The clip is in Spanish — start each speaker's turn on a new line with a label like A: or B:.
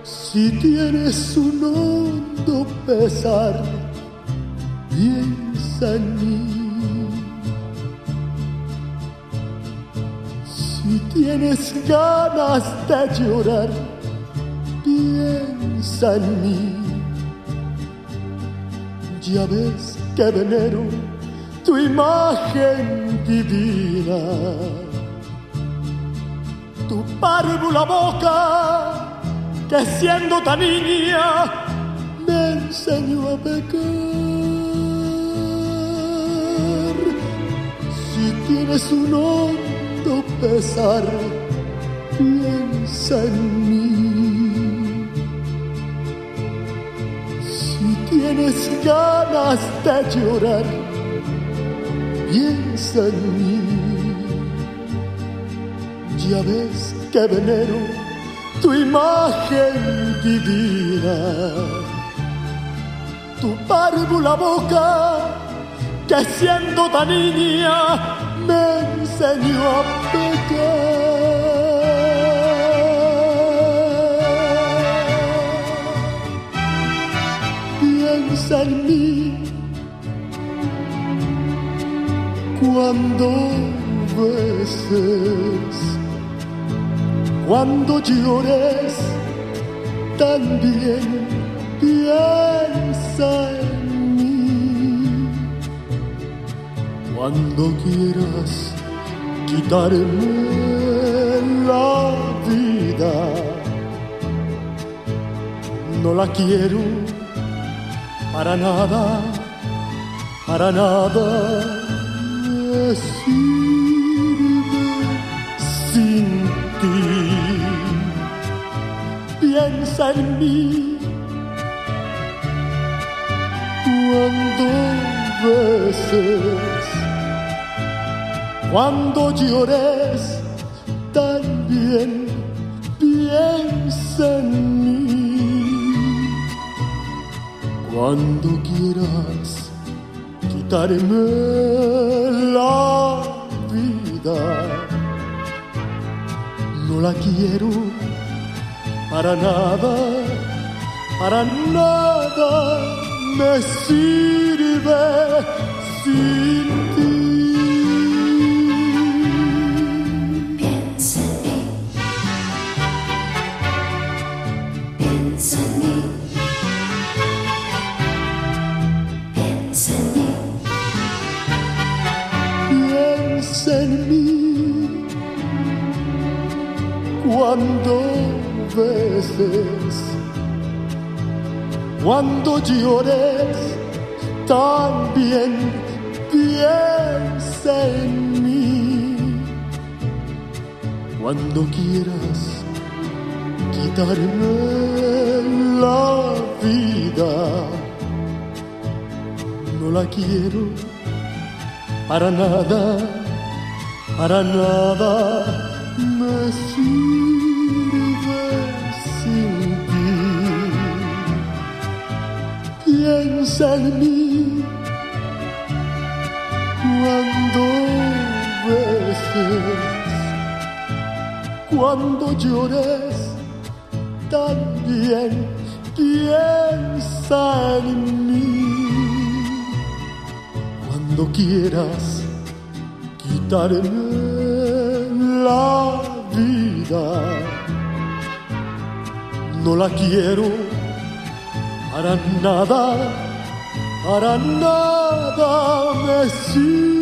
A: Si tienes un hondo pesar, piensa en mí. Si tienes ganas de llorar, piensa en mí. Ya ves que venero tu imagen divina, tu párvula boca que siendo tan niña me enseñó a pecar. Si tienes un hondo pesar, piensa en mí. Si tienes ganas de llorar, piensa en mí. Ya ves que venero tu imagen divina, tu párvula boca que siendo tan niña me enseñó a pecar. Piensa en mí cuando beses, cuando llores, también piensa en mí. Cuando quieras quitarme la vida, no la quiero para nada, para nada me sirve sin ti. Piensa en mí cuando beses, cuando llores, también piensa en mí. Cuando quieras quitarme la vida, no la quiero para nada me sirve sin ti.
B: Piensa en mí, piensa en mí, piensa en mí,
A: piensa en mí cuando beses, cuando llores, también piensa en mí. Cuando quieras quitarme la vida, no la quiero para nada me sirve sin ti. Piensa en mí cuando beses, cuando llores, también piensa en mí. Cuando quieras quitarme la vida, no la quiero para nada me sirve.